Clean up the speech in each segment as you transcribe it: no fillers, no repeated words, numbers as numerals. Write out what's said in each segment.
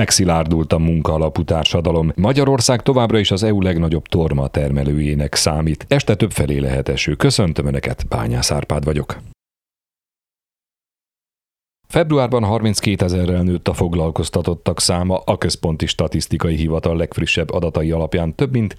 Megszilárdult a munkaalapú társadalom. Magyarország továbbra is az EU legnagyobb torma termelőjének számít. Este többfelé lehet eső. Köszöntöm Önöket, Bányász Árpád vagyok. Februárban 32 000-rel nőtt a foglalkoztatottak száma, a Központi Statisztikai Hivatal legfrissebb adatai alapján több mint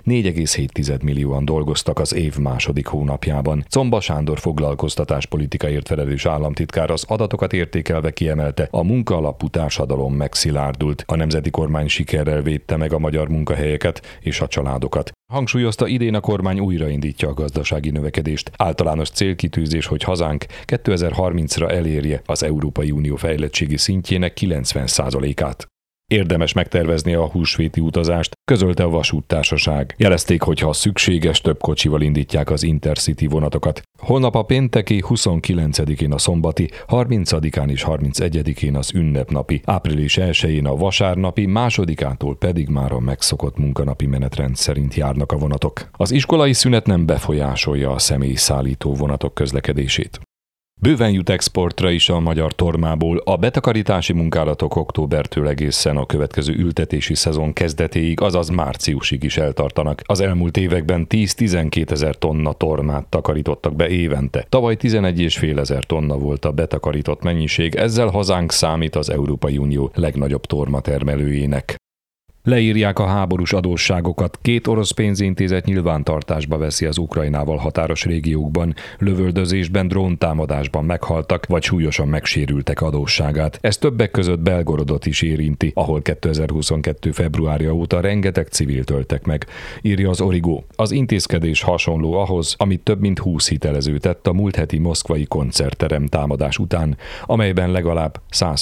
4,7 millióan dolgoztak az év második hónapjában. Czomba Sándor foglalkoztatáspolitikáért felelős államtitkár az adatokat értékelve kiemelte, a munkaalapú társadalom megszilárdult. A nemzeti kormány sikerrel védte meg a magyar munkahelyeket és a családokat. Hangsúlyozta, idén a kormány újraindítja a gazdasági növekedést. Általános célkitűzés, hogy hazánk 2030-ra elérje az Európai Unió fejlettségi szintjének 90%-át. Érdemes megtervezni a húsvéti utazást, közölte a vasúttársaság. Jelezték, hogy ha szükséges, több kocsival indítják az Intercity vonatokat. Holnap a pénteki, 29-én a szombati, 30-án és 31-én az ünnepnapi, április 1-én a vasárnapi, 2-ától pedig már a megszokott munkanapi menetrend szerint járnak a vonatok. Az iskolai szünet nem befolyásolja a személyszállító vonatok közlekedését. Bőven jut exportra is a magyar tormából. A betakarítási munkálatok októbertől egészen a következő ültetési szezon kezdetéig, azaz márciusig is eltartanak. Az elmúlt években 10-12 000 tonna tormát takarítottak be évente. Tavaly 11,5 000 tonna volt a betakarított mennyiség, ezzel hazánk számít az Európai Unió legnagyobb tormatermelőjének. Leírják a háborús adósságokat. 2 orosz pénzintézet nyilvántartásba veszi az Ukrajnával határos régiókban, lövöldözésben, dróntámadásban meghaltak, vagy súlyosan megsérültek adósságát. Ez többek között Belgorodot is érinti, ahol 2022. februárja óta rengeteg civilt öltek meg, írja az Origo. Az intézkedés hasonló ahhoz, amit több mint 20 hitelező tett a múlt heti moszkvai koncertterem támadás után, amelyben legalább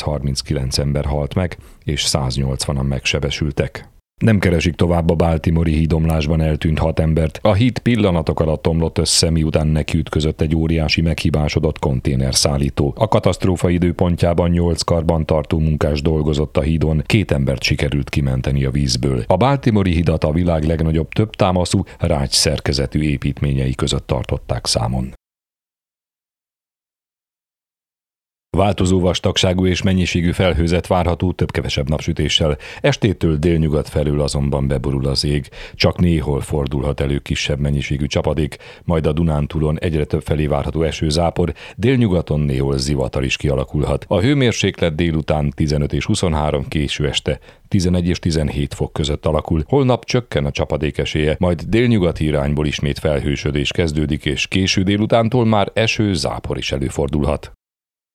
139 ember halt meg, és 180-an megsebesültek. Nem keresik tovább a baltimore-i hídomlásban eltűnt 6 embert. A híd pillanatok alatt omlott össze, miután nekiütközött egy óriási meghibásodott konténerszállító. A katasztrófa időpontjában 8 karbantartó munkás dolgozott a hídon, 2 embert sikerült kimenteni a vízből. A baltimore-i hidat a világ legnagyobb több támaszú, rács szerkezetű építményei között tartották számon. Változó vastagságú és mennyiségű felhőzet várható több-kevesebb napsütéssel, estétől délnyugat felől azonban beborul az ég, csak néhol fordulhat elő kisebb mennyiségű csapadék, majd a Dunántúlon egyre több felé várható esőzápor, délnyugaton néhol zivatar is kialakulhat. A hőmérséklet délután 15 és 23, késő este 11 és 17 fok között alakul. Holnap csökken a csapadék esélye, majd délnyugati irányból ismét felhősödés kezdődik, és késő délutántól már eső, zápor is előfordulhat.